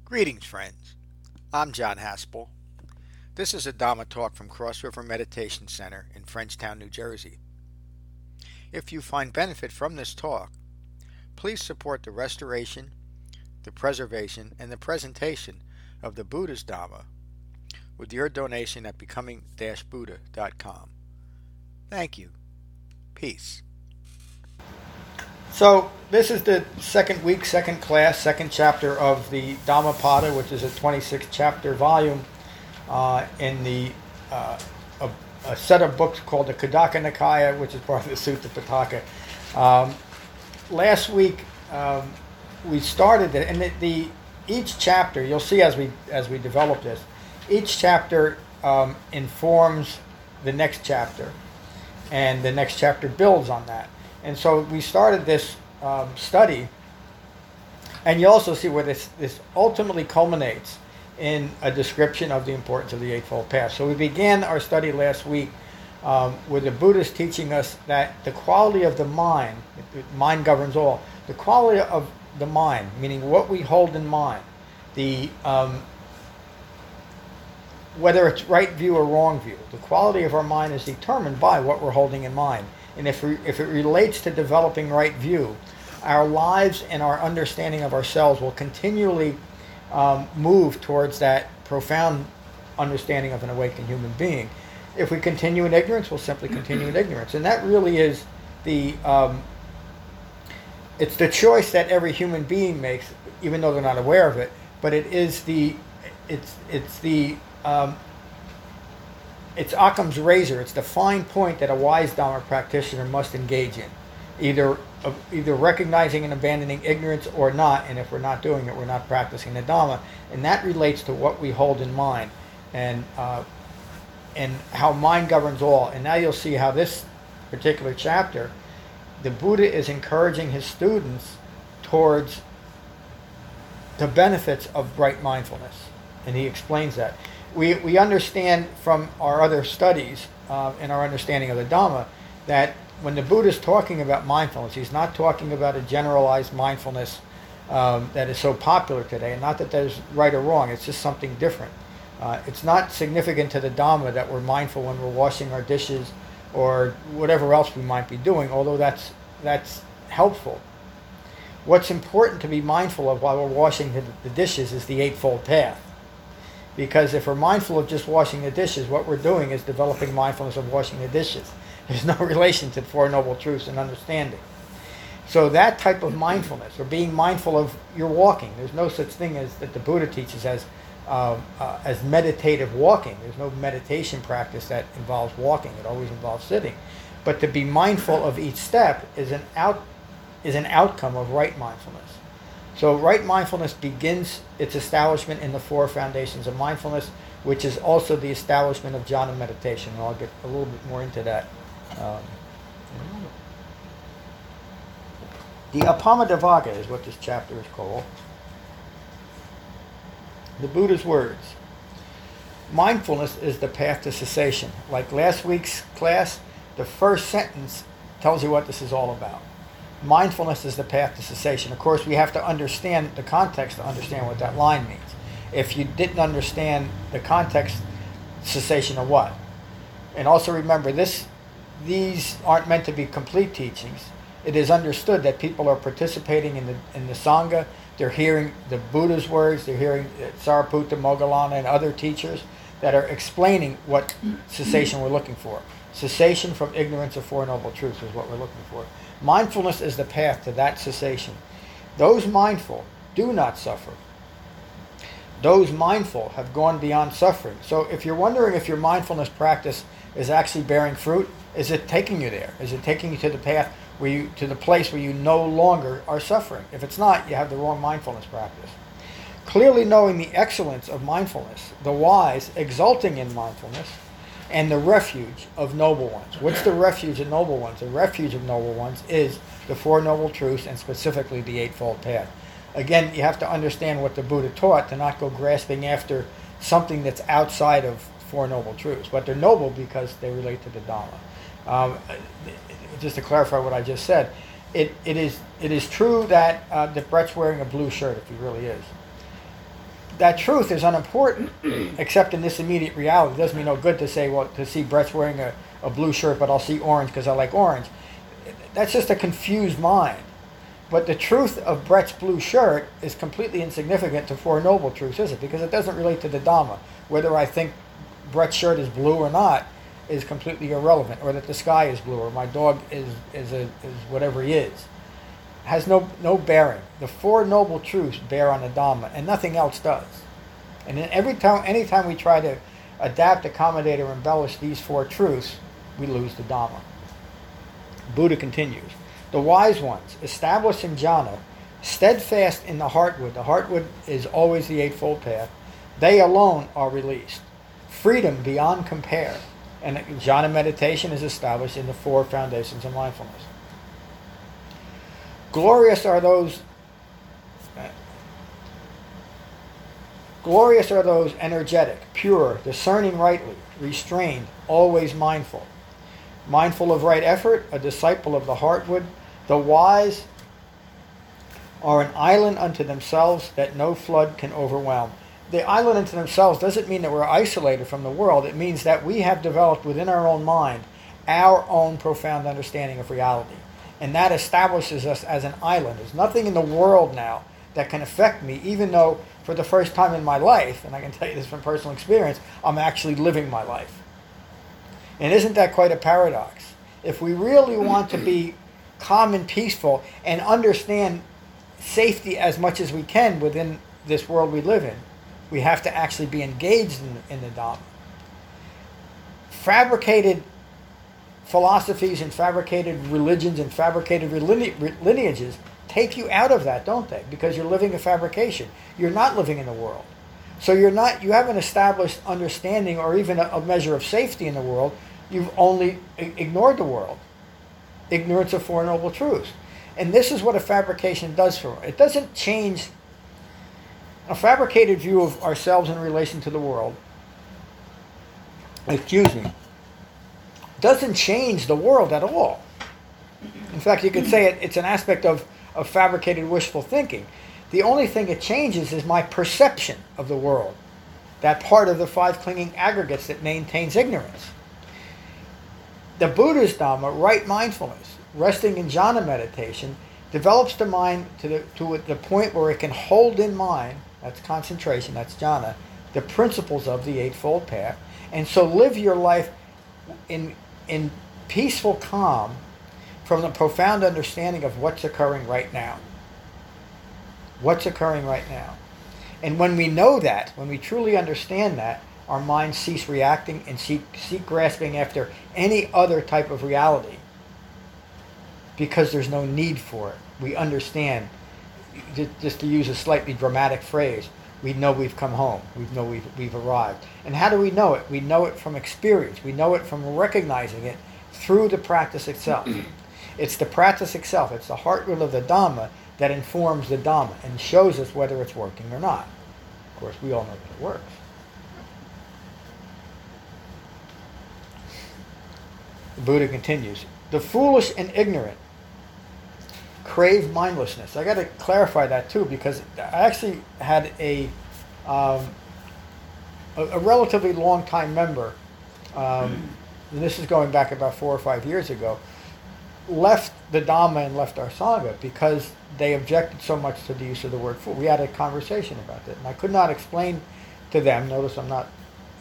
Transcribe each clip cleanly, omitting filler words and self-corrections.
Greetings, friends. I'm John Haspel. This is a Dhamma talk from Cross River Meditation Center in Frenchtown, New Jersey. If you find benefit from this talk, please support the restoration, the preservation, and the presentation of the Buddha's Dhamma with your donation at becoming-buddha.com. Thank you. Peace. So this is the second week, second class, second chapter of the Dhammapada, which is a 26 chapter volume in the a set of books called the Khuddaka Nikaya, which is part of the Sutta Pitaka. Last week we started it, and each chapter, you'll see as we develop this, each chapter informs the next chapter, and the next chapter builds on that. And so we started this study, and you also see where this ultimately culminates in a description of the importance of the Eightfold Path. So we began our study last week with the Buddhists teaching us that the quality of the mind governs all. The quality of the mind, meaning what we hold in mind, the whether it's right view or wrong view, the quality of our mind is determined by what we're holding in mind. And if it relates to developing right view, our lives and our understanding of ourselves will continually move towards that profound understanding of an awakened human being. If we continue in ignorance, we'll simply continue in ignorance. And that really is it's the choice that every human being makes, even though they're not aware of it. But it is it's Occam's razor. It's the fine point that a wise Dhamma practitioner must engage in, either recognizing and abandoning ignorance or not. And if we're not doing it, we're not practicing the Dhamma. And that relates to what we hold in mind, and how mind governs all. And now you'll see how this particular chapter, the Buddha is encouraging his students towards the benefits of right mindfulness, and he explains that. We understand from our other studies and our understanding of the Dhamma that when the Buddha is talking about mindfulness, he's not talking about a generalized mindfulness that is so popular today. And not that there's right or wrong, it's just something different. It's not significant to the Dhamma that we're mindful when we're washing our dishes or whatever else we might be doing, although that's helpful. What's important to be mindful of while we're washing the dishes is the Eightfold Path. Because if we're mindful of just washing the dishes, what we're doing is developing mindfulness of washing the dishes. There's no relation to the Four Noble Truths and understanding. So that type of mindfulness, or being mindful of your walking, there's no such thing as that the Buddha teaches as meditative walking. There's no meditation practice that involves walking. It always involves sitting. But to be mindful of each step is an outcome of right mindfulness. So right mindfulness begins its establishment in the four foundations of mindfulness, which is also the establishment of jhana meditation. And I'll get a little bit more into that. The Appamadavagga is what this chapter is called. The Buddha's words. Mindfulness is the path to cessation. Like last week's class, the first sentence tells you what this is all about. Mindfulness is the path to cessation. Of course, we have to understand the context to understand what that line means. If you didn't understand the context, cessation of what? And also remember, these aren't meant to be complete teachings. It is understood that people are participating in the Sangha. They're hearing the Buddha's words. They're hearing Sariputta, Moggallana, and other teachers that are explaining what cessation we're looking for. Cessation from ignorance of Four Noble Truths is what we're looking for. Mindfulness is the path to that cessation. Those mindful do not suffer. Those mindful have gone beyond suffering. So if you're wondering if your mindfulness practice is actually bearing fruit, is it taking you there? Is it taking you to the path to the place where you no longer are suffering? If it's not, you have the wrong mindfulness practice. Clearly knowing the excellence of mindfulness, the wise exulting in mindfulness, and the refuge of noble ones. What's the refuge of noble ones? The refuge of noble ones is the Four Noble Truths, and specifically the Eightfold Path. Again, you have to understand what the Buddha taught to not go grasping after something that's outside of Four Noble Truths. But they're noble because they relate to the Dhamma. Just to clarify what I just said, it is true that Brett's wearing a blue shirt, if he really is. that truth is unimportant, except in this immediate reality. It does me no good to say, well, to see Brett's wearing a blue shirt, but I'll see orange because I like orange. That's just a confused mind. But the truth of Brett's blue shirt is completely insignificant to Four Noble Truths, is it? Because it doesn't relate to the Dhamma. Whether I think Brett's shirt is blue or not is completely irrelevant, or that the sky is blue, or my dog is whatever he is. Has no bearing. The Four Noble Truths bear on the Dhamma, and nothing else does. And then anytime we try to adapt, accommodate, or embellish these four truths, we lose the Dhamma. Buddha continues. The wise ones, established in jhana, steadfast in the heartwood. The heartwood is always the Eightfold Path. They alone are released. Freedom beyond compare. And jhana meditation is established in the four foundations of mindfulness. Glorious are those energetic, pure, discerning rightly, restrained, always mindful. Mindful of right effort, a disciple of the heartwood. The wise are an island unto themselves that no flood can overwhelm. The island unto themselves doesn't mean that we're isolated from the world. It means that we have developed within our own mind our own profound understanding of reality. And that establishes us as an island. There's nothing in the world now that can affect me, even though for the first time in my life, and I can tell you this from personal experience, I'm actually living my life. And isn't that quite a paradox? If we really want to be calm and peaceful and understand safety as much as we can within this world we live in, we have to actually be engaged in the Dhamma. Fabricated philosophies and fabricated religions and fabricated lineages take you out of that, don't they? Because you're living a fabrication. You're not living in the world. So you haven't established understanding or even a measure of safety in the world. You've only ignored the world. Ignorance of Four Noble Truths. And this is what a fabrication does for us. It doesn't change a fabricated view of ourselves in relation to the world. Doesn't change the world at all. In fact, you could say it's an aspect of fabricated wishful thinking. The only thing it changes is my perception of the world, that part of the five clinging aggregates that maintains ignorance. The Buddha's Dhamma, right mindfulness, resting in jhana meditation, develops the mind to the point where it can hold in mind, that's concentration, that's jhana, the principles of the Eightfold Path, and so live your life in peaceful calm from the profound understanding of what's occurring right now. What's occurring right now. And when we know that, when we truly understand that, our minds cease reacting and seek grasping after any other type of reality because there's no need for it. We understand, just to use a slightly dramatic phrase, we know we've come home. We know we've arrived. And how do we know it? We know it from experience. We know it from recognizing it through the practice itself. It's the practice itself. It's the heartwood of the Dhamma that informs the Dhamma and shows us whether it's working or not. Of course, we all know that it works. The Buddha continues, the foolish and ignorant crave mindlessness. I got to clarify that too, because I actually had a relatively long time member, and this is going back about 4 or 5 years ago, left the Dhamma and left our Sangha because they objected so much to the use of the word fool. We had a conversation about that, and I could not explain to them, notice I'm not,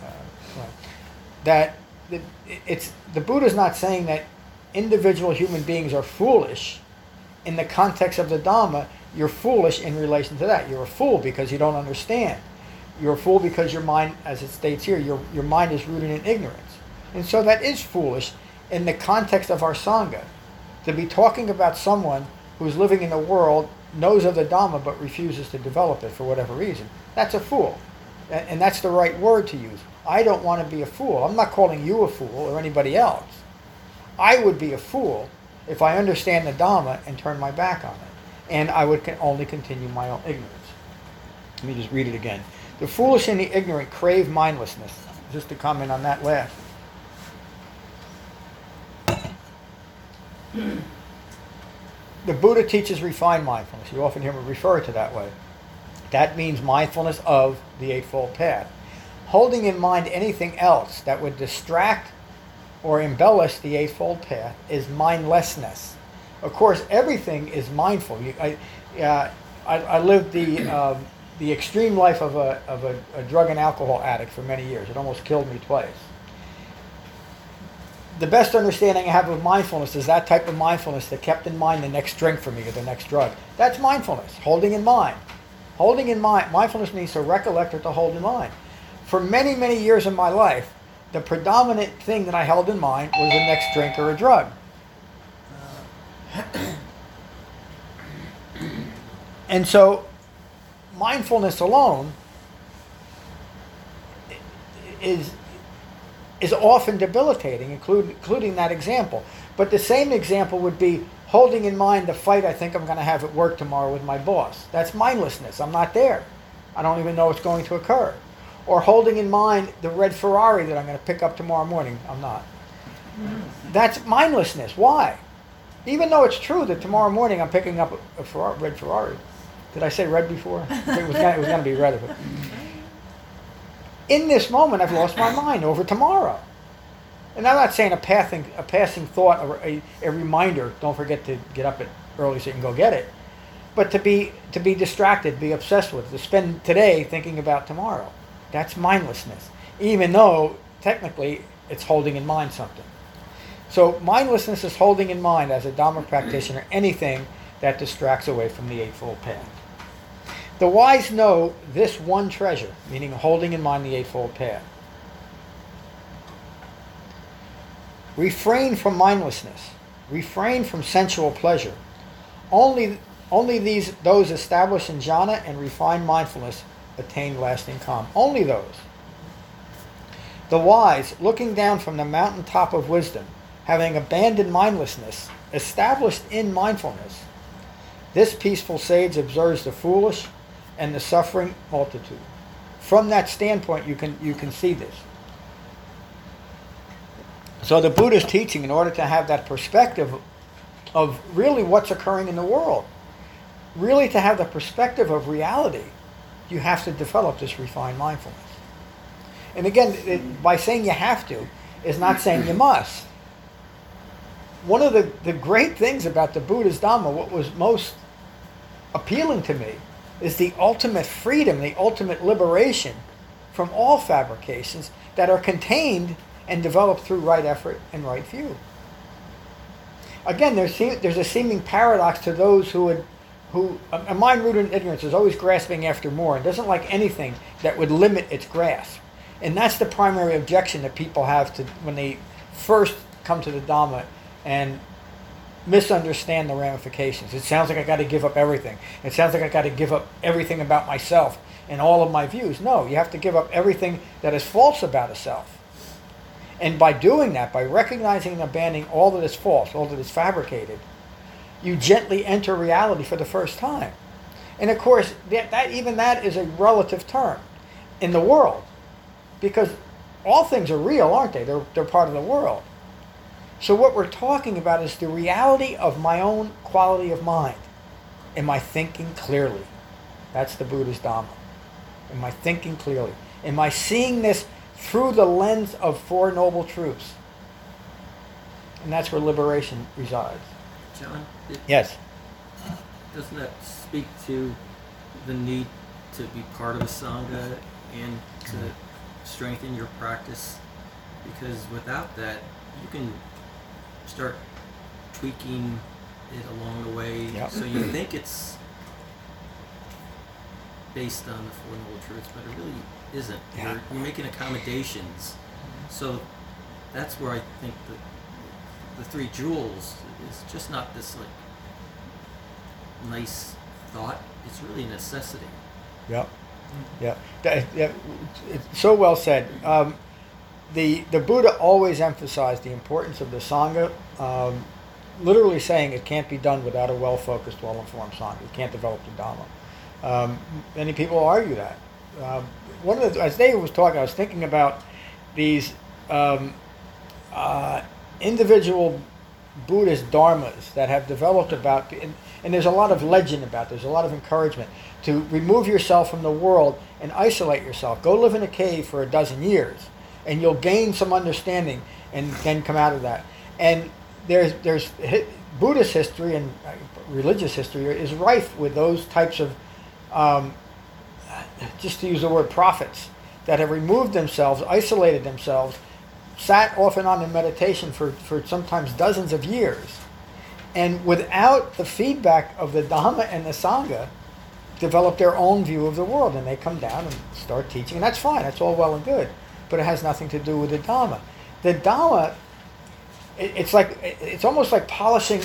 that the Buddha's not saying that individual human beings are foolish. In the context of the Dhamma, you're foolish in relation to that. You're a fool because you don't understand. You're a fool because your mind, as it states here, your mind is rooted in ignorance. And so that is foolish in the context of our Sangha. To be talking about someone who's living in the world, knows of the Dhamma, but refuses to develop it for whatever reason, that's a fool. And that's the right word to use. I don't want to be a fool. I'm not calling you a fool or anybody else. I would be a fool if I understand the Dhamma and turn my back on it. And I would only continue my own ignorance. Let me just read it again. The foolish and the ignorant crave mindlessness. Just to comment on that last. The Buddha teaches refined mindfulness. You often hear me refer to it that way. That means mindfulness of the Eightfold Path. Holding in mind anything else that would distract or embellish the Eightfold Path is mindlessness. Of course, everything is mindful. I lived the extreme life of a drug and alcohol addict for many years. It almost killed me twice. The best understanding I have of mindfulness is that type of mindfulness that kept in mind the next drink for me or the next drug. That's mindfulness, holding in mind. Holding in mind, mindfulness means to recollect or to hold in mind. For many, many years in my life, the predominant thing that I held in mind was the next drink or a drug. And so, mindfulness alone is often debilitating, including that example. But the same example would be holding in mind the fight I think I'm going to have at work tomorrow with my boss. That's mindlessness. I'm not there. I don't even know it's going to occur. Or holding in mind the red Ferrari that I'm going to pick up tomorrow morning. I'm not. That's mindlessness. Why? Even though it's true that tomorrow morning I'm picking up a red Ferrari. Did I say red before? It was going to be red. In this moment, I've lost my mind over tomorrow. And I'm not saying a passing thought or a reminder, don't forget to get up early so you can go get it. But to be distracted, be obsessed with, to spend today thinking about tomorrow. That's mindlessness. Even though, technically, it's holding in mind something. So mindlessness is holding in mind, as a Dhamma practitioner, anything that distracts away from the Eightfold Path. The wise know this one treasure, meaning holding in mind the Eightfold Path. Refrain from mindlessness. Refrain from sensual pleasure. Only those established in jhana and refined mindfulness attain lasting calm. Only those. The wise, looking down from the mountaintop of wisdom, having abandoned mindlessness, established in mindfulness, this peaceful sage observes the foolish and the suffering multitude. From that standpoint, you can see this. So the Buddha's teaching, in order to have that perspective of really what's occurring in the world, really to have the perspective of reality, you have to develop this refined mindfulness. And again, by saying you have to, is not saying you must. One of the great things about the Buddha's Dhamma, what was most appealing to me, is the ultimate freedom, the ultimate liberation from all fabrications that are contained and developed through right effort and right view. Again, there's a seeming paradox to those who a mind rooted in ignorance is always grasping after more and doesn't like anything that would limit its grasp. And that's the primary objection that people have to when they first come to the Dhamma and misunderstand the ramifications. It sounds like I got to give up everything. It sounds like I got to give up everything about myself and all of my views. No, you have to give up everything that is false about a self. And by doing that, by recognizing and abandoning all that is false, all that is fabricated, you gently enter reality for the first time. And of course, that is a relative term in the world, because all things are real, aren't they? They're part of the world. So what we're talking about is the reality of my own quality of mind. Am I thinking clearly? That's the Buddha's Dhamma. Am I thinking clearly? Am I seeing this through the lens of Four Noble Truths? And that's where liberation resides. John? Yes. Doesn't that speak to the need to be part of a Sangha and to strengthen your practice? Because without that, you can start tweaking it along the way. Yep. So you think it's based on the Four Noble Truths, but it really isn't. Yeah. You're making accommodations. So that's where I think the Three Jewels is just not this like nice thought. It's really a necessity. Yep. Yeah. It's so well said. The Buddha always emphasized the importance of the Sangha, literally saying it can't be done without a well-focused, well-informed Sangha. You can't develop the Dhamma. Many people argue that. As David was talking, I was thinking about these individual Buddhist dharmas that have developed about, And there's a lot of legend about it. There's a lot of encouragement to remove yourself from the world and isolate yourself. Go live in a cave for a dozen years, and you'll gain some understanding and then come out of that. And there's Buddhist history and religious history is rife with those types of, just to use the word, prophets that have removed themselves, isolated themselves, sat off and on in meditation for sometimes dozens of years, and without the feedback of the Dhamma and the Sangha, develop their own view of the world, and they come down and start teaching, and that's fine, that's all well and good, but it has nothing to do with the Dhamma. The Dhamma, it's almost like polishing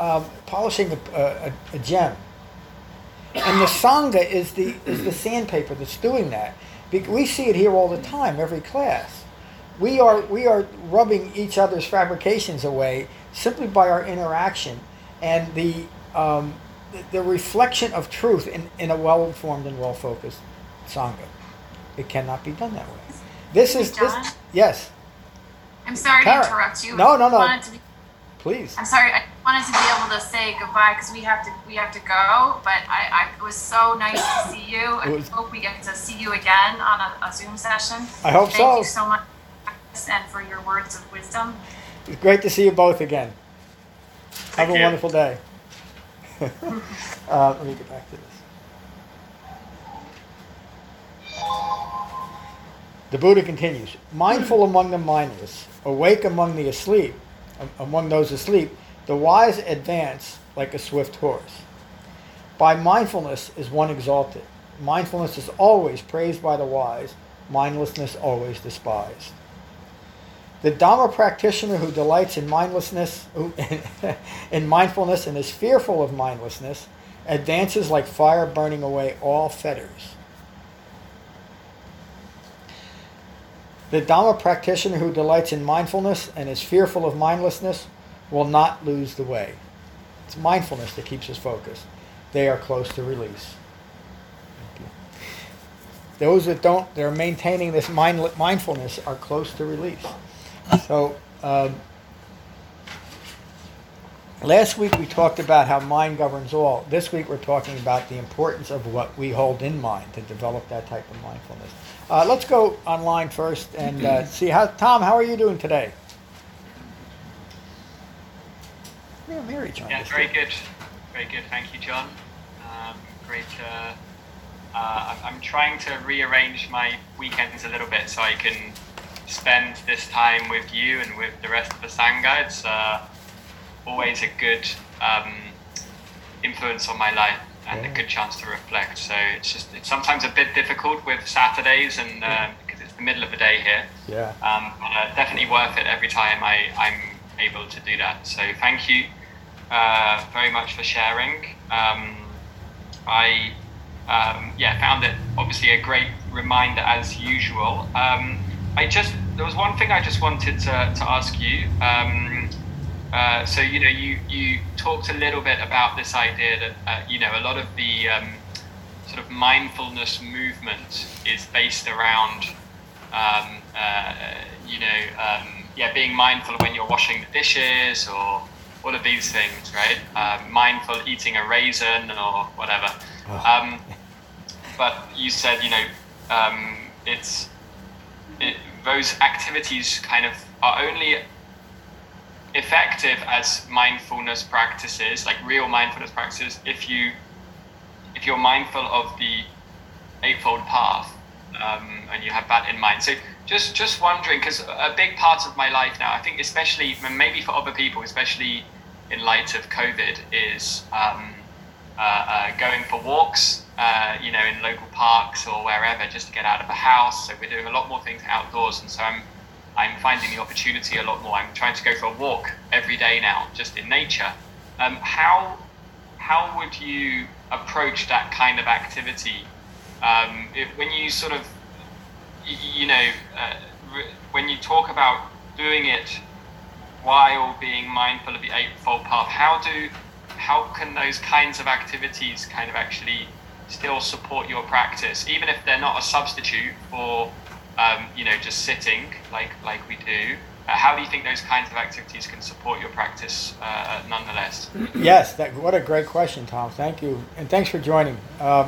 a gem, and the Sangha is the sandpaper that's doing that. We see it here all the time, every class. We are rubbing each other's fabrications away simply by our interaction and the reflection of truth in a well-informed and well-focused Sangha. It cannot be done that way. John? Yes. I'm sorry Kara. to interrupt you. No. Please. I'm sorry. I wanted to be able to say goodbye because we have to go. But it was so nice to see you. I hope we get to see you again on a Zoom session. I hope so. Thank you so much, and for your words of wisdom. It's great to see you both again. Have a wonderful day. Let me get back to this. The Buddha continues, mindful among the mindless, awake among those asleep, the wise advance like a swift horse. By mindfulness is one exalted. Mindfulness is always praised by the wise, mindlessness always despised. The Dhamma practitioner who delights in mindfulness and is fearful of mindlessness advances like fire burning away all fetters. The Dhamma practitioner who delights in mindfulness and is fearful of mindlessness will not lose the way. It's mindfulness that keeps us focused. They are close to release. Those that are maintaining this mindfulness are close to release. So, last week we talked about how mind governs all. This week we're talking about the importance of what we hold in mind to develop that type of mindfulness. Let's go online first and see Tom, how are you doing today? Yeah, Mary joined us. Very good. Very good. Thank you, John. Great. I'm trying to rearrange my weekends a little bit so I can spend this time with you and with the rest of the Sangha. It's always a good influence on my life and a good chance to reflect. So it's sometimes a bit difficult with Saturdays and because it's the middle of the day here. Yeah. But definitely worth it every time I'm able to do that. So thank you very much for sharing. I found it obviously a great reminder as usual. There was one thing I just wanted to ask you. So you talked a little bit about this idea that a lot of the sort of mindfulness movement is based around being mindful when you're washing the dishes or all of these things, right? Mindful eating a raisin or whatever. Oh. But you said those activities kind of are only effective as mindfulness practices, like real mindfulness practices, if you're mindful of the Eightfold Path and you have that in mind. So just wondering, because a big part of my life now, I think especially, maybe for other people, especially in light of COVID, is going for walks, in local parks or wherever, just to get out of the house. So we're doing a lot more things outdoors, and so I'm finding the opportunity a lot more. I'm trying to go for a walk every day now, just in nature. How would you approach that kind of activity? When you sort of, when you talk about doing it while being mindful of the Eightfold Path, how can those kinds of activities kind of actually still support your practice, even if they're not a substitute for just sitting like we do? how do you think those kinds of activities can support your practice nonetheless? Yes, what a great question, Tom. Thank you, and thanks for joining.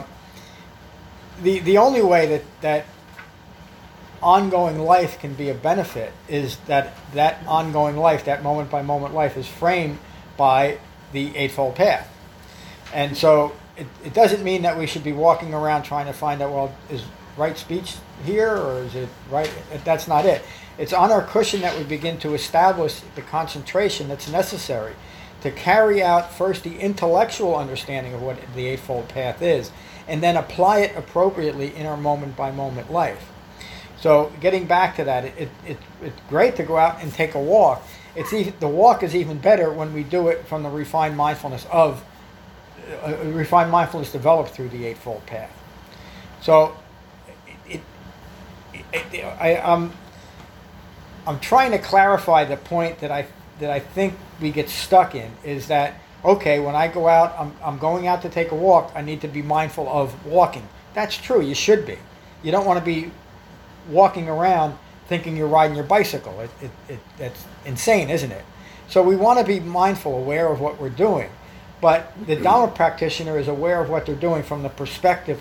The only way that ongoing life can be a benefit is that ongoing life, that moment by moment life, is framed by the Eightfold Path. And so it doesn't mean that we should be walking around trying to find out, well, is right speech here or is it right? That's not it. It's on our cushion that we begin to establish the concentration that's necessary to carry out first the intellectual understanding of what the Eightfold Path is, and then apply it appropriately in our moment by moment life. So getting back to that, it's great to go out and take a walk. The walk is even better when we do it from the refined mindfulness developed through the Eightfold Path. So I'm trying to clarify the point that I think we get stuck in, is that, okay, when I go out, I'm going out to take a walk, I need to be mindful of walking. That's true, you should be. You don't want to be walking around thinking you're riding your bicycle. That's insane, isn't it? So we want to be mindful, aware of what we're doing. But the Dhamma practitioner is aware of what they're doing from the perspective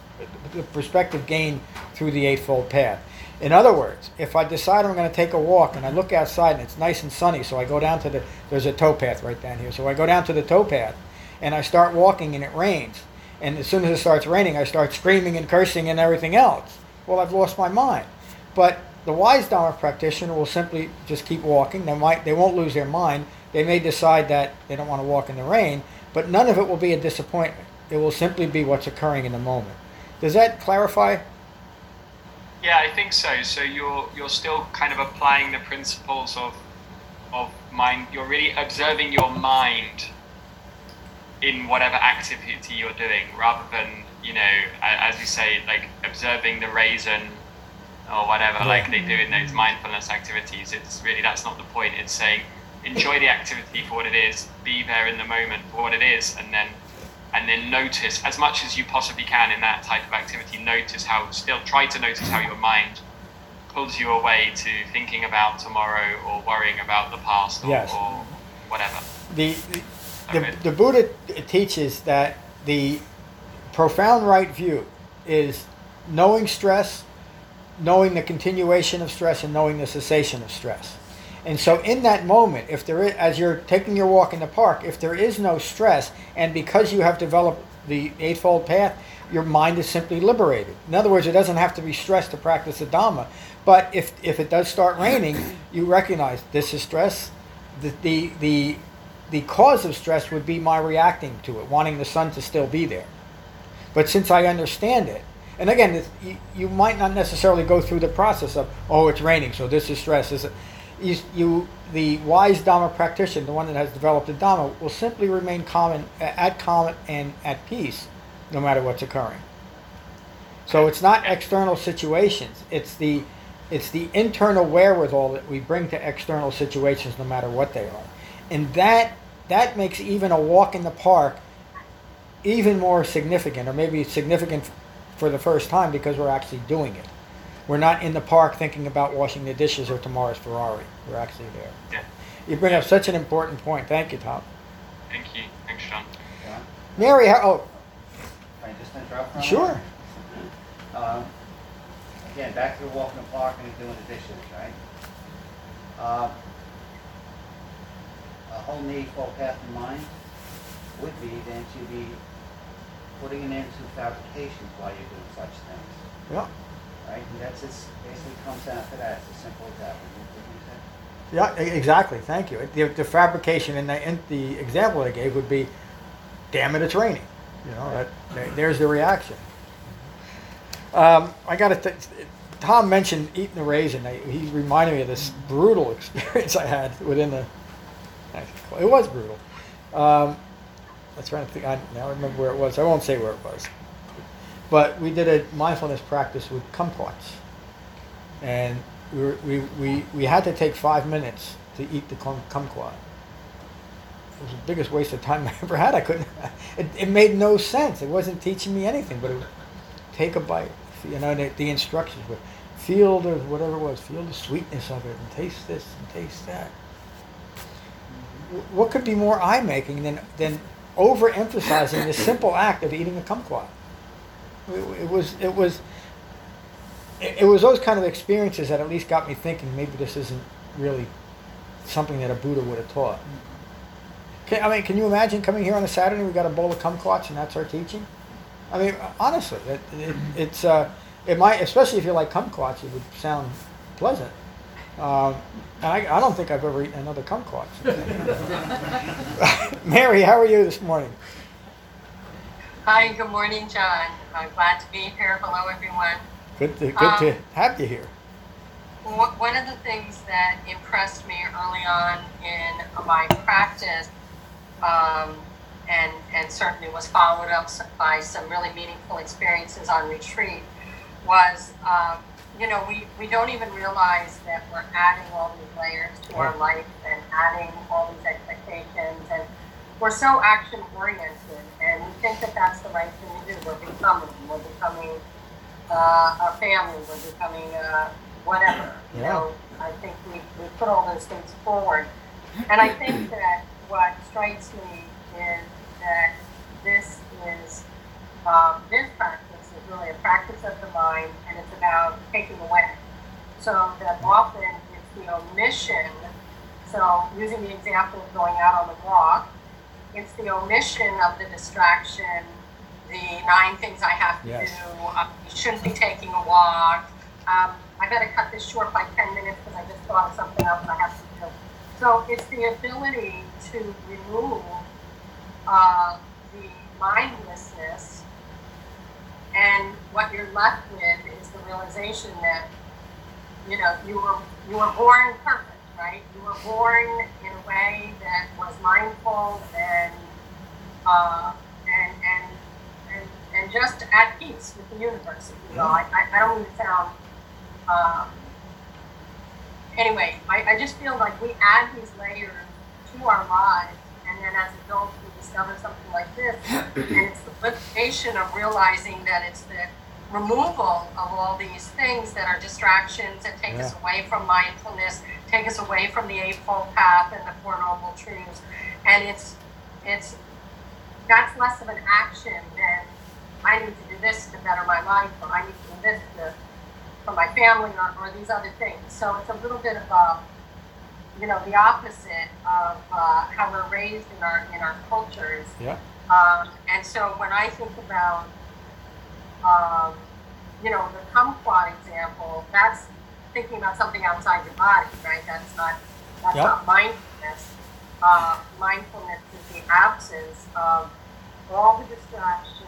gained through the Eightfold Path. In other words, if I decide I'm going to take a walk and I look outside and it's nice and sunny, so I go down to there's a towpath right down here, so I go down to the towpath and I start walking and it rains. And as soon as it starts raining, I start screaming and cursing and everything else. Well, I've lost my mind. But the wise Dhamma practitioner will simply just keep walking. They won't lose their mind. They may decide that they don't want to walk in the rain, but none of it will be a disappointment. It will simply be what's occurring in the moment. Does that clarify? Yeah, I think so. So you're still kind of applying the principles of mind. You're really observing your mind in whatever activity you're doing, rather than, as you say, like observing the raisin or whatever, like they do in those mindfulness activities. It's really, that's not the point. It's saying, enjoy the activity for what it is, be there in the moment for what it is, and then notice as much as you possibly can in that type of activity. Try to notice how your mind pulls you away to thinking about tomorrow or worrying about the past or whatever. The Buddha teaches that the profound right view is knowing stress, knowing the continuation of stress, and knowing the cessation of stress. And so in that moment, if there is, as you're taking your walk in the park, if there is no stress, and because you have developed the Eightfold Path, your mind is simply liberated. In other words, it doesn't have to be stressed to practice the Dhamma. But if it does start raining, you recognize this is stress. The cause of stress would be my reacting to it, wanting the sun to still be there. But since I understand it, and again, you might not necessarily go through the process of, oh, it's raining, so this is stress. The wise Dhamma practitioner, the one that has developed the Dhamma, will simply remain calm and at peace, no matter what's occurring. So it's not external situations; it's the internal wherewithal that we bring to external situations, no matter what they are, and that makes even a walk in the park even more significant, or maybe significant for the first time, because we're actually doing it. We're not in the park thinking about washing the dishes or tomorrow's Ferrari. We're actually there. Yeah. You bring up such an important point. Thank you, Tom. Thank you. Thanks, John. Yeah. Mary, Can I just interrupt for a Sure. moment? Again, back to the walk in the park and doing the dishes, right? A whole Eightfold Path in mind would be then to be putting an end to fabrications while you're doing such things. Yeah. Right? And that's basically comes down to that. It's as simple as that. Yeah, exactly. Thank you. The fabrication in the example I gave would be, damn it, it's raining. There's the reaction. Tom mentioned eating the raisin. He reminded me of this brutal experience I had it was brutal. I'm trying to think. Now I remember where it was. I won't say where it was. But we did a mindfulness practice with kumquats, and we had to take 5 minutes to eat the kumquat. It was the biggest waste of time I ever had. I couldn't. It made no sense. It wasn't teaching me anything, but it would take a bite. The instructions were feel the whatever it was, feel the sweetness of it, and taste this and taste that. What could be more eye-making than overemphasizing the simple act of eating a kumquat? It was those kind of experiences that at least got me thinking maybe this isn't really something that a Buddha would have taught. Can you imagine coming here on a Saturday, we got a bowl of kumquats and that's our teaching? I mean, honestly, it might, especially if you like kumquats, it would sound pleasant. And I don't think I've ever eaten another kumquat. Mary, how are you this morning? Hi, good morning, John. I'm glad to be here. Hello, everyone. Good to have you here. One of the things that impressed me early on in my practice, and certainly was followed up by some really meaningful experiences on retreat, was we don't even realize that we're adding all these layers to our life and adding all these expectations, and we're so action oriented, and we think that that's the right thing to do. We're becoming a family, we're becoming whatever. You know, I think we put all those things forward, and I think that what strikes me is that this practice is really a practice of the mind, and it's about taking away. So that often it's the omission. So using the example of going out on the walk, it's the omission of the distraction, the 9 things I have to do. You shouldn't be taking a walk. I better cut this short by 10 minutes because I just thought of something else I have to do. So it's the ability to remove the mindlessness, and what you're left with is the realization that you were born perfect, right? You were born in a way that was mindful and just at peace with the universe. I don't mean to sound. Anyway, I just feel like we add these layers to our lives, and then as adults we discover something like this, and it's the liberation of realizing that it's the removal of all these things that are distractions that take us away from mindfulness, take us away from the Eightfold Path and the Four Noble Truths, and it's that's less of an action than I need to do this to better my life, or I need to do this for my family, or these other things. So it's a little bit of the opposite of how we're raised in our cultures. Yeah. And so when I think about the kumquat example, that's thinking about something outside your body, right? That's not mindfulness. Mindfulness is the absence of all the distractions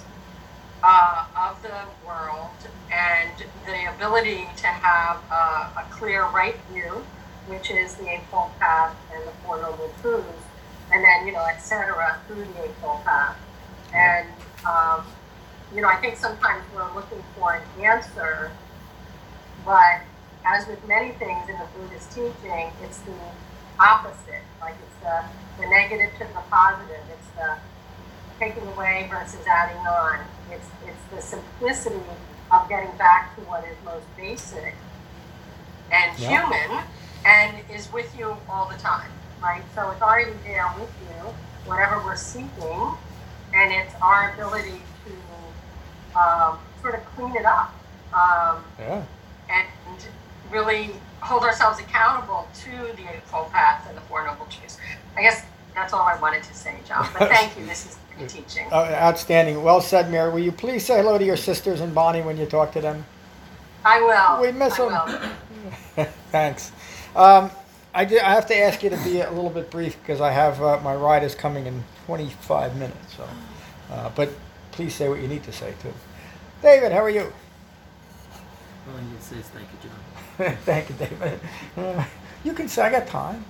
of the world, and the ability to have a clear right view, which is the Eightfold Path and the Four Noble Truths, and then, etc. through the Eightfold Path. And, I think sometimes we're looking for an answer, but as with many things in the Buddhist teaching, it's the opposite. Like it's the negative to the positive. It's the taking away versus adding on. It's the simplicity of getting back to what is most basic and human, and is with you all the time, right? So it's already there with you, whatever we're seeking, and it's our ability to sort of clean it up and really hold ourselves accountable to the Eightfold Path and the Four Noble Truths. I guess that's all I wanted to say, John. But thank you. This is great teaching. Outstanding. Well said, Mary. Will you please say hello to your sisters and Bonnie when you talk to them? I will. We miss them. Thanks. I have to ask you to be a little bit brief because I have my ride is coming in 25 minutes. So, but please say what you need to say too. David, how are you? All I need to say is thank you, John. Thank you, David. You can say I got time.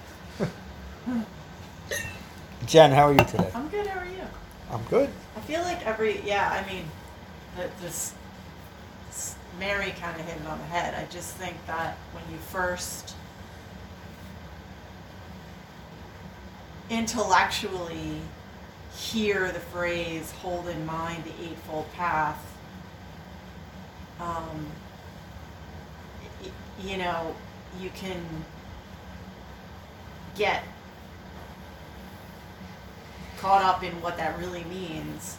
Jen, how are you today? I'm good. How are you? I'm good. I feel like this Mary kind of hit it on the head. I just think that when you first intellectually hear the phrase "hold in mind the Eightfold Path," you know, you can get caught up in what that really means.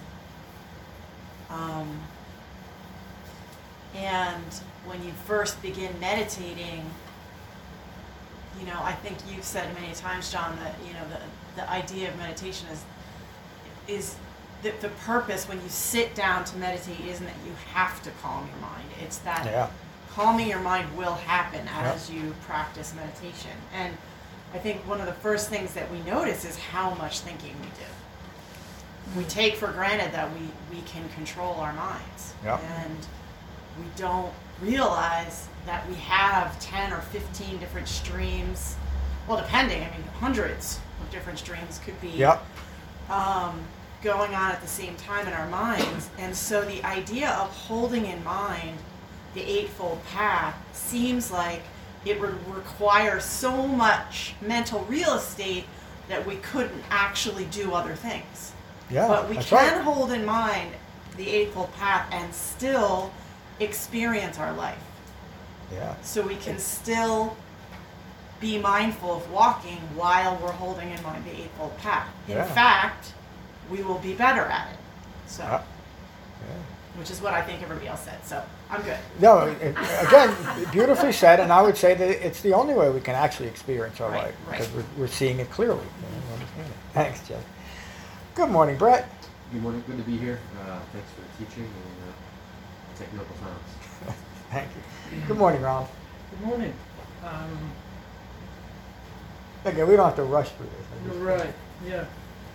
And when you first begin meditating, you know, I think you've said many times, John, that, you know, the idea of meditation is the purpose when you sit down to meditate isn't that you have to calm your mind. It's that calming your mind will happen as you practice meditation. And I think one of the first things that we notice is how much thinking we do. We take for granted that we can control our minds. And we don't realize that we have 10 or 15 different streams. Well, depending, I mean, hundreds of different streams could be going on at the same time in our minds. And so the idea of holding in mind the Eightfold Path seems like it would require so much mental real estate that we couldn't actually do other things. But we can hold in mind the Eightfold Path and still experience our life. So we can still be mindful of walking while we're holding in mind the Eightfold Path. In fact, we will be better at it. So, which is what I think everybody else said. So I'm good. No, again, beautifully said, and I would say that it's the only way we can actually experience our life because we're seeing it clearly. You understand it. Thanks, Jeff. Good morning, Brett. Good morning. Good to be here. Thanks for the teaching and taking up the time. Thank you. Good morning, Ron. Good morning. Okay, we don't have to rush through this. You're right. Yeah.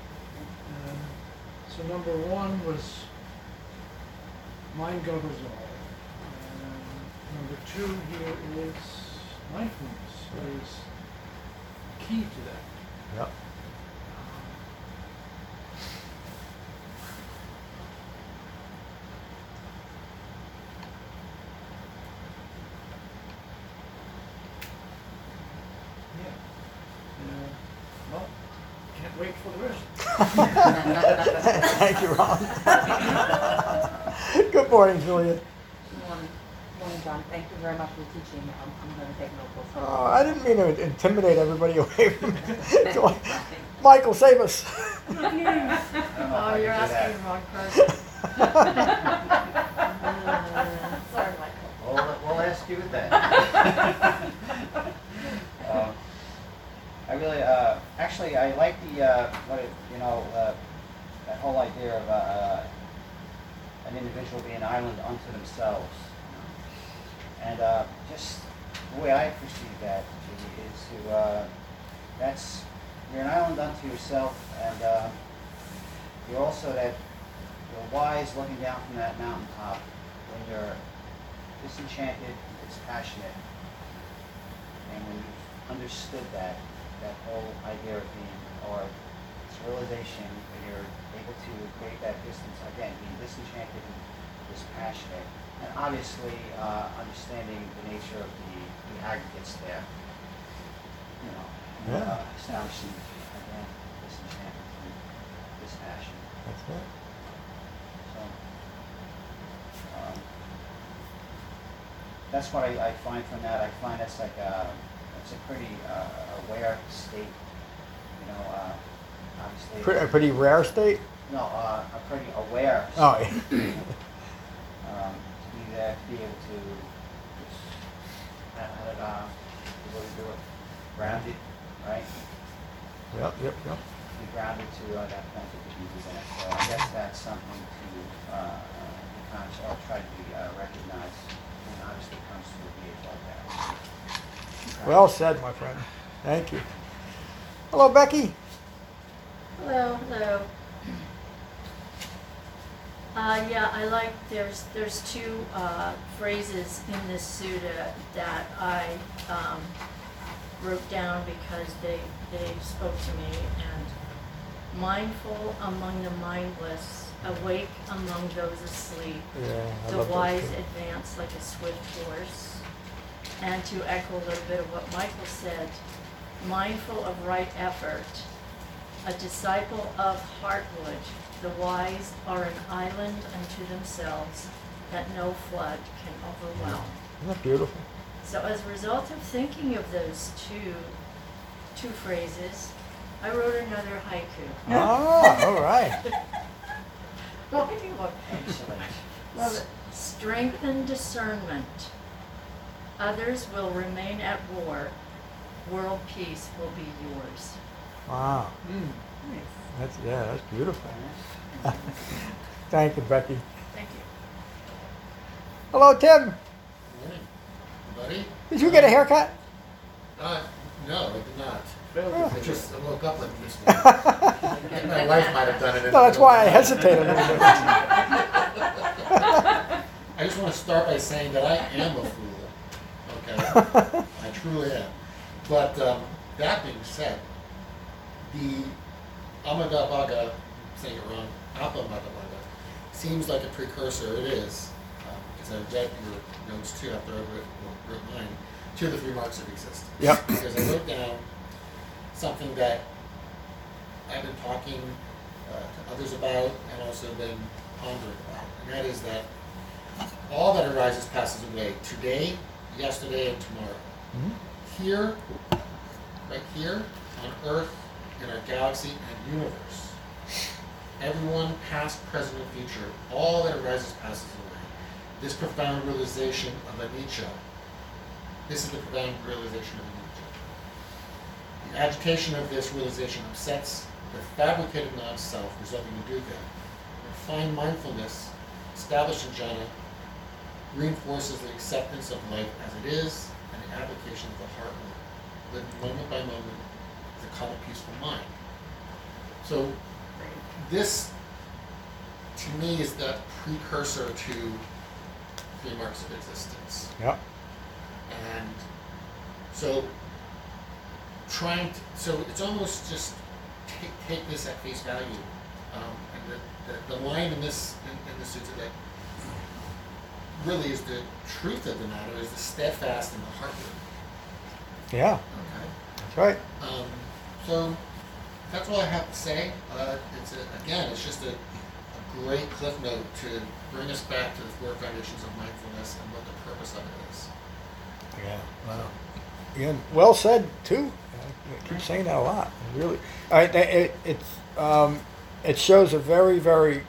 So number one was mind governs all. Number two here is mindfulness. Is key to that. Yep. Well, can't wait for the rest. Thank you, Ron. Good morning, Julia. Good morning, John. Thank you very much for teaching. I'm going to take notebooks. Oh, I didn't mean to intimidate everybody away from me. Michael, save us. Oh, you're asking the wrong person. Sorry, Michael. We'll ask you with that. I really, actually, I like the, that whole idea of an individual being an island unto themselves. And just the way I perceive that is to, you're an island unto yourself, and you're also you're wise looking down from that mountaintop when you're disenchanted, dispassionate, and when you've understood that whole idea of being, or this realization that you're able to create that distance, again, being disenchanted and dispassionate, and obviously understanding the nature of the aggregates there. Establishing, again, disenchantment and dispassion. That's right. So, that's what I find from that. I find that's like it's a pretty aware state, obviously. A pretty rare state? No, a pretty aware state. Oh, to be there, to be able to just, what do we do it? Grounded, right? Yep. Be grounded to that point that we can do that. So I guess that's something to be conscious or try to be recognized, and obviously comes through the Eightfold Path. Well said, my friend. Thank you. Hello, Becky. Hello. I like there's two phrases in this sutta that I wrote down because they spoke to me. And mindful among the mindless, awake among those asleep. The wise advance like a swift horse. And to echo a little bit of what Michael said, mindful of right effort, a disciple of Heartwood, the wise are an island unto themselves that no flood can overwhelm. Isn't that beautiful? So as a result of thinking of those two phrases, I wrote another haiku. Ah, all right. Excellent. Love it. Strengthen discernment. Others will remain at war. World peace will be yours. Wow. That's beautiful. Thank you, Becky. Thank you. Hello, Tim. Morning, buddy. Did you get a haircut? No, I did not. Oh. I just woke up like this morning. My wife might have done it. No, that's why I hesitated a little bit. I just want to start by saying that I am a fool. Okay? I truly am. But that being said, the Amagadabaga, I'm saying it wrong, Apamagadabaga, seems like a precursor. It is, because I read your notes too after I wrote mine, to the 3 marks of existence. Yep. Because I wrote down something that I've been talking to others about and also been pondering about, and that is that all that arises passes away today, yesterday, and tomorrow. Mm-hmm. Here, right here, on Earth, in our galaxy and universe, everyone, past, present, and future, all that arises passes away. This profound realization of anicca, this is the profound realization of anicca. The agitation of this realization upsets the fabricated non-self, resulting in dukkha. Refined mindfulness, established in jhana, reinforces the acceptance of life as it is and the application of the heart work, lived moment by moment with a calm and peaceful mind. So this, to me, is the precursor to 3 marks of existence. Yep. And so so it's almost just take this at face value. And the line in this sutta that really is the truth of the matter is the steadfast and the heart work. Yeah. Okay. That's right. So that's all I have to say. It's just a great cliff note to bring us back to the 4 foundations of mindfulness and what the purpose of it is. Yeah. Wow. Again, well said too. I keep saying that a lot. Really, it shows a very, very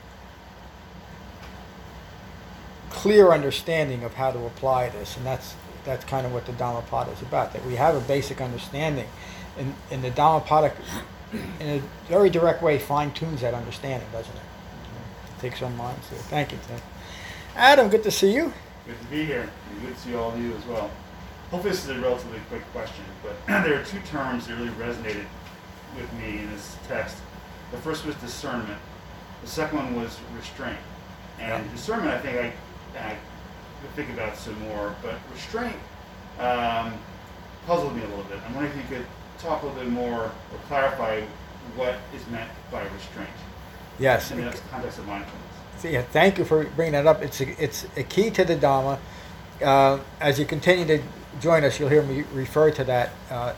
clear understanding of how to apply this, and that's kind of what the Dhammapada is about. That we have a basic understanding, and the Dhammapada, in a very direct way, fine tunes that understanding, doesn't it? It takes our minds to it. Thank you, Tim. Adam, good to see you. Good to be here, and good to see all of you as well. Hopefully this is a relatively quick question, but there are 2 terms that really resonated with me in this text. The first was discernment. The second one was restraint. And discernment, I think I could think about some more, but restraint puzzled me a little bit. I'm wondering if you could talk a little bit more or clarify what is meant by restraint. Yes. In the context of mindfulness. Yeah, thank you for bringing that up. It's a key to the Dhamma. As you continue to join us, you'll hear me refer to that.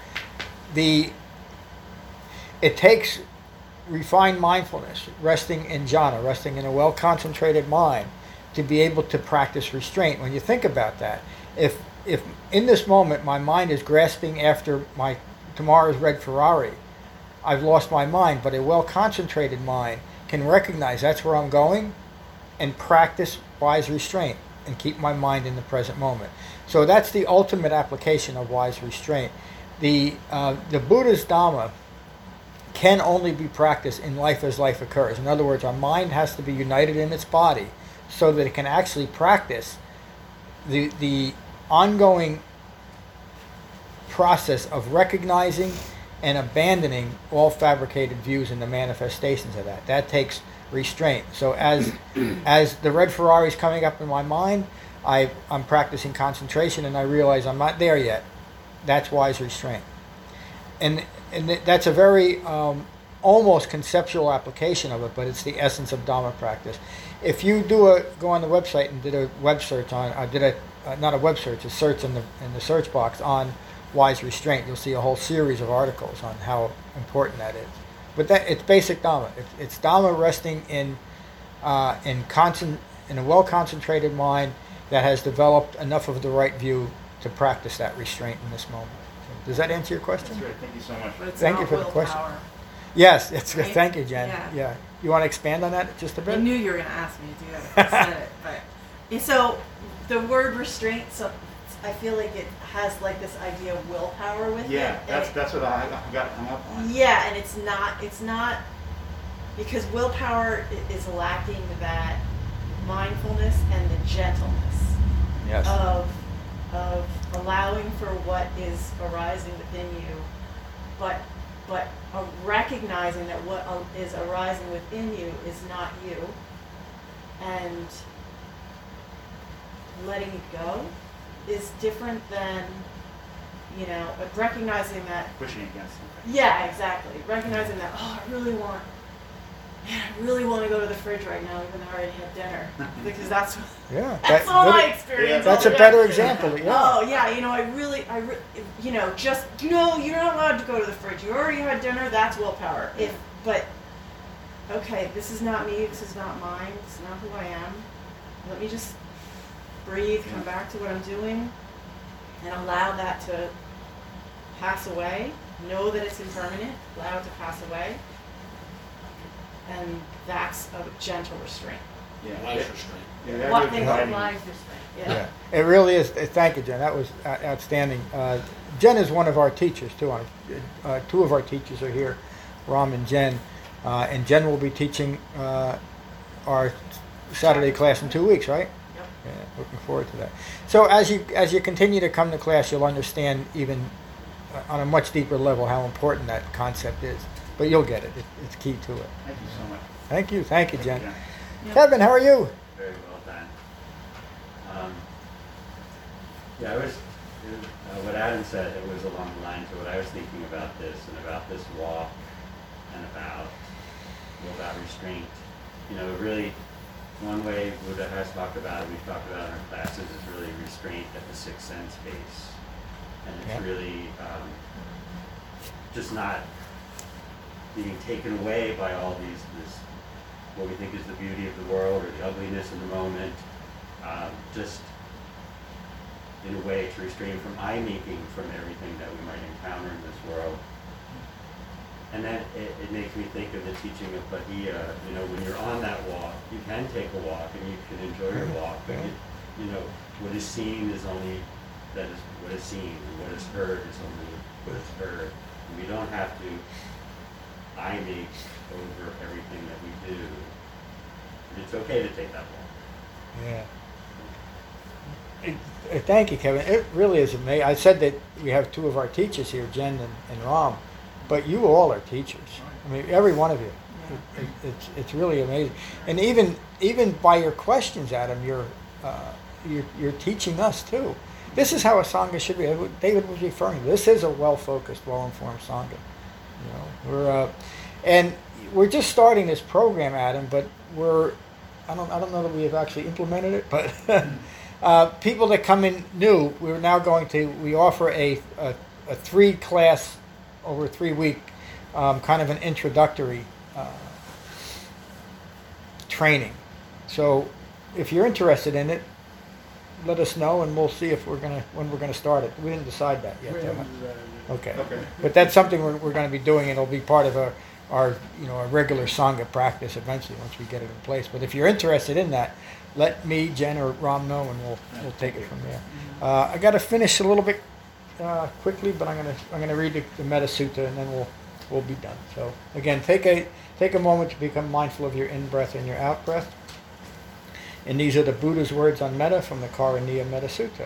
It takes refined mindfulness, resting in jhana, resting in a well-concentrated mind, to be able to practice restraint. When you think about that, if in this moment my mind is grasping after my tomorrow's red Ferrari, I've lost my mind, but a well-concentrated mind can recognize that's where I'm going and practice wise restraint and keep my mind in the present moment. So that's the ultimate application of wise restraint. The Buddha's Dhamma can only be practiced in life as life occurs. In other words, our mind has to be united in its body so that it can actually practice the ongoing process of recognizing and abandoning all fabricated views and the manifestations of that. That takes restraint. So as the red Ferrari is coming up in my mind, I'm practicing concentration and I realize I'm not there yet. That's wise restraint. And that's a very almost conceptual application of it, but it's the essence of Dhamma practice. If you go on the website and did a web search on, not a web search, a search in the search box on wise restraint, you'll see a whole series of articles on how important that is. But it's basic Dhamma. It's Dhamma resting in a well-concentrated mind that has developed enough of the right view to practice that restraint in this moment. So, does that answer your question? That's great. Thank you so much. But it's Thank not you for the question. willpower. Yes, it's Right? thank you, Jen. Yeah. Yeah. You want to expand on that just a I bit? knew you were going to ask me to do that if I said it, but and so the word restraint. So I feel like it has like this idea of willpower with Yeah, it. that's what I got hung up on. Yeah, and it's not because willpower is lacking that mindfulness and the gentleness Yes. of allowing for what is arising within you, but recognizing that what is arising within you is not you, and letting it go is different than, recognizing that. Pushing against something. Yeah, exactly. Recognizing that, I really want to go to the fridge right now, even though I already had dinner, because that's Yeah. that's all my experience. That's a better example. Yeah. Oh yeah, just no, you're not allowed to go to the fridge. You already had dinner. That's willpower. Okay, this is not me. This is not mine. This is not who I am. Let me just breathe. Come back to what I'm doing, and allow that to pass away. Know that it's impermanent. Allow it to pass away. And that's a gentle restraint. Yeah. Wise restraint. Yeah, that What would they be call guiding. wise restraint. Yeah. It really is. Thank you, Jen. That was outstanding. Jen is one of our teachers too. Two of our teachers are here, Ram and Jen. And Jen will be teaching our Saturday class in 2 weeks, right? Yep. Yeah, looking forward to that. So as you continue to come to class, you'll understand even on a much deeper level how important that concept is. But you'll get it. It's key to it. Thank you so much. Thank you, Jen. Yep. Kevin, how are you? Very well done. What Adam said, it was along the lines of what I was thinking about this and about this walk and about restraint. Really, one way Buddha has talked about it, we've talked about in our classes, is really restraint at the sixth sense base. And it's Yeah. really just not being taken away by all this what we think is the beauty of the world or the ugliness in the moment, just in a way to restrain from eye-making from everything that we might encounter in this world. And then it makes me think of the teaching of Bahiya. When you're on that walk, you can take a walk and you can enjoy your walk, but what is seen is only that is what is seen, and what is heard is only what is heard. And we don't have to eye-make over everything that we do. It's okay to take that walk. Yeah. Thank you, Kevin. It really is amazing. I said that we have two of our teachers here, Jen and Ram, but you all are teachers. I mean, every one of you. It's really amazing. And even by your questions, Adam, you're teaching us too. This is how a sangha should be. David was referring to. This is a well-focused, well-informed sangha. We're just starting this program, Adam, but I don't know that we have actually implemented it, but people that come in new, we offer a 3-class over a 3-week kind of an introductory training. So if you're interested in it, let us know and we'll see when we're gonna start it. We didn't decide that yet. Okay. But that's something we're going to be doing, and it'll be part of our regular sangha practice eventually once we get it in place. But if you're interested in that, let me, Jen, or Ram know, and we'll take it from there. I got to finish a little bit quickly, but I'm gonna read the Metta Sutta, and then we'll be done. So again, take a moment to become mindful of your in breath and your out breath. And these are the Buddha's words on metta from the Karaniya Metta Sutta.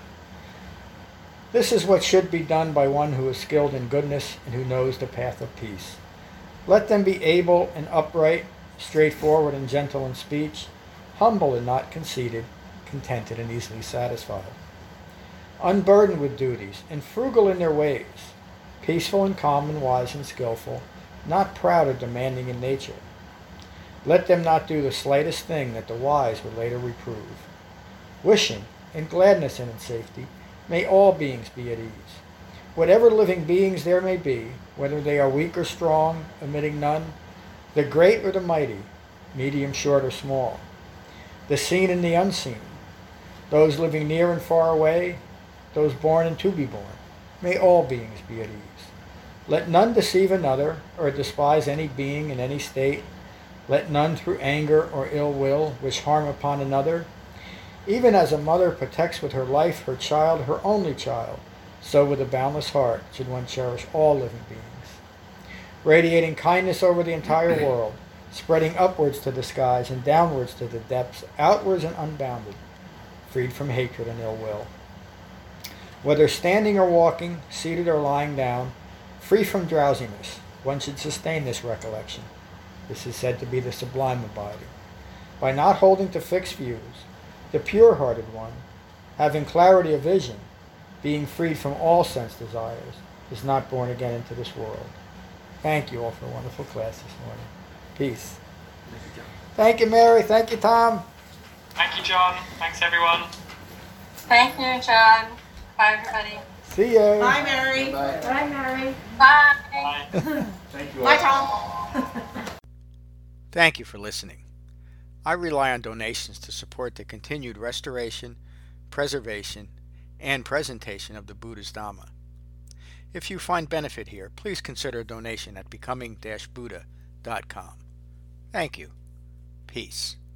This is what should be done by one who is skilled in goodness and who knows the path of peace. Let them be able and upright, straightforward and gentle in speech, humble and not conceited, contented and easily satisfied. Unburdened with duties and frugal in their ways, peaceful and calm and wise and skillful, not proud or demanding in nature. Let them not do the slightest thing that the wise would later reprove. Wishing, in gladness and in safety, may all beings be at ease. Whatever living beings there may be, whether they are weak or strong, omitting none, the great or the mighty, medium, short, or small, the seen and the unseen, those living near and far away, those born and to be born. May all beings be at ease. Let none deceive another, or despise any being in any state. Let none through anger or ill will wish harm upon another. Even as a mother protects with her life her child, her only child, so with a boundless heart should one cherish all living beings. Radiating kindness over the entire world, spreading upwards to the skies and downwards to the depths, outwards and unbounded, freed from hatred and ill will. Whether standing or walking, seated or lying down, free from drowsiness, one should sustain this recollection. This is said to be the sublime abiding. By not holding to fixed views, the pure-hearted one, having clarity of vision, being freed from all sense desires, is not born again into this world. Thank you all for a wonderful class this morning. Peace. Thank you, John. Thank you, Mary. Thank you, Tom. Thank you, John. Thanks, everyone. Thank you, John. Bye, everybody. See you. Bye, Mary. Bye. Bye, Mary. Bye. Bye. Thank you all. Bye, Tom. Thank you for listening. I rely on donations to support the continued restoration, preservation, and presentation of the Buddha's Dhamma. If you find benefit here, please consider a donation at becoming-buddha.com. Thank you. Peace.